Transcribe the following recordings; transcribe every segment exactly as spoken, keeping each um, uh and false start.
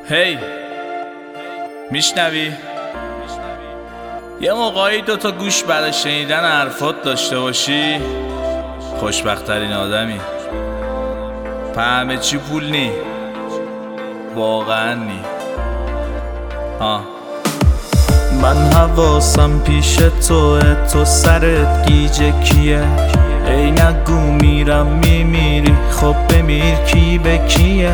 هی میشنوی؟ یه موقعی دوتا گوش برای شنیدن حرفات داشته باشی خوشبخت‌ترین آدمی. همه چی پول نی، واقعا نی. آه من حواسم پیش توه، تو سرت گیجه کیه؟ ای نگو میرم میمیری، خب بمیر کی به کیه؟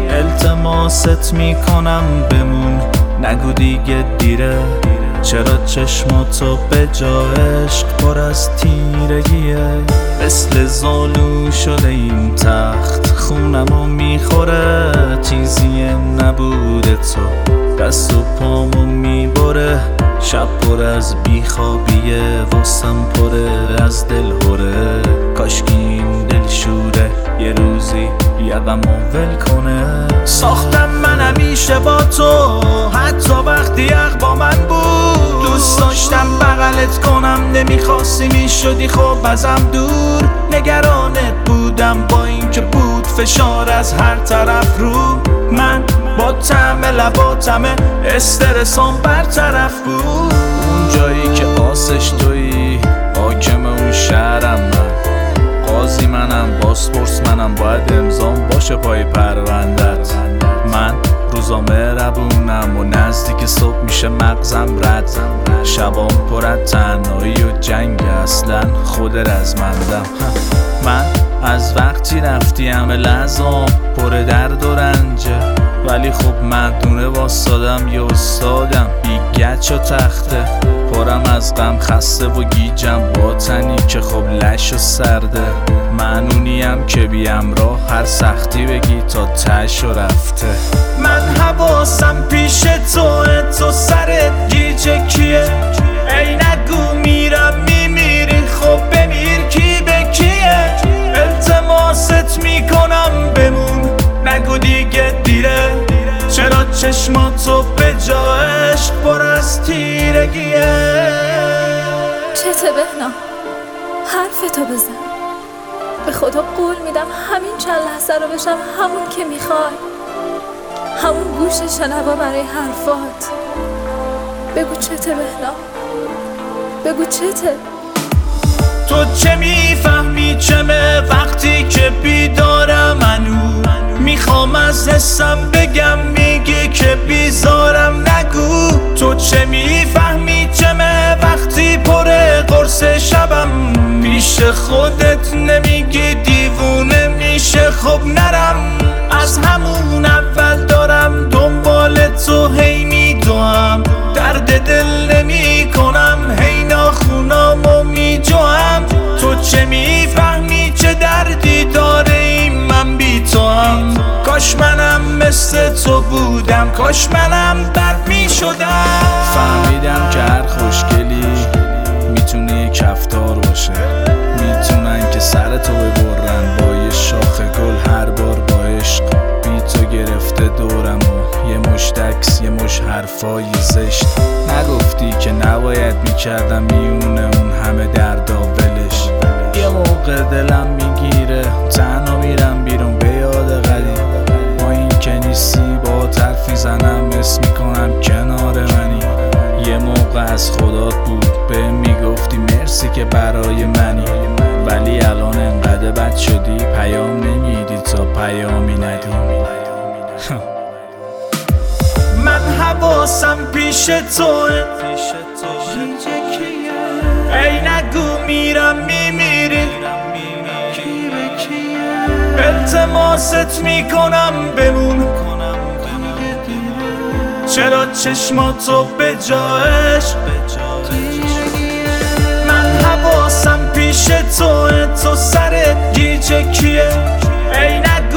التماست میکنم بمون، نگو دیگه دیره. چرا چشماتو به جا عشق پر از تیرگیه؟ مثل زالو شده این تخت، خونمو میخوره. چیزی نبوده تو، دست و پامو میبره. شب پر از بیخوابیه، واسم پره از دل هره. کاشکی این دل شوره یه روزی یقمو ول کنه. ساختم من همیشه با تو، حتی وقتی یق با من بود. دوست داشتم بغلت کنم، نمیخواستی میشدی خب ازم دور. نگرانت بودم با اینکه بود فشار از هر طرف رو من. با طعم لباتم استرسام برطرف بود. اون جایی که آسش تویی، حاکم اون شهرم من. قاضی منم، باسپورس منم، باید امضام باشه پای پروندت. من روزا مهربونم و نزدیک صبح میشه مغزم رد. شبام پر از تنهایی و جنگ، اصلا خود رزمندم. من از وقتی رفتی همه لحظام پر درد و رنجه، ولی خب مردونه واسادم یه استادم بی گچ و تخته. پرم از غم خسته و گیجم با تنی که خب لش و سرده. من اونیم که بیم راه هر سختی بگی تا تش و رفته. من حواسم پیش توه، تو سرت گیجه کیه؟ ای نگو میرم میمیری، خب بمیر کی به کیه؟ التماست میکنم بمون، نگو دیگه دیره. چرا چشماتو به جا عشق پر از تیرگیه؟ چته بهنا؟ حرفتو بزن. به خدا قول میدم همین چند لحظه رو بشم همون که میخوای، همون گوش شنوا برای حرفات. بگو چته بهنا، بگو چته. تو چه میفهمی چمه وقتی که بیدارم؟ منو میخوام از حسم بگم، میگی که بیزارم. نگو تو چه میفهمی چمه وقتی پر قرص شبم. پیش خودت نمیگی دیوونه میشه، خب نرم. از همون اول دارم دنبال تو هی میدوام. درد دل نمی کنم، هی ناخونامو میجوام. تو چه میفهمی چه دردی داره این من بی تو هم؟ کاش منم مثل تو بودم، کاش منم درد میشدم. فهمیدم که هر خوشگلی میتونه یه کفتار باشه. میتونن که سر تو ببرن با یه شاخ گل هر بار با عشق. بی تو گرفته دورم و یه مشت عکس، یه مشت حرفای زشت. نگفتی که نباید میکردم میونه اون همه دردا ولش. یه موقع دلم میگیره تنها میرم بیرون به یاد قدیم. با این که نیستی با طرفی زنم اسم میکنم کنار منی. یه موقع از خدات بود به میگفتی مرسی که برای منی، ولی الان انقدر بد شدی پیام نمیدی تا پیامی ندی. من حواسم پیش توه، ای نگو میرم میمیری، التماست میکنم بمون. چرا چشماتو به جا عشق؟ من حواسم پیش توه، تو سرت گیجه کیه؟ ای نگو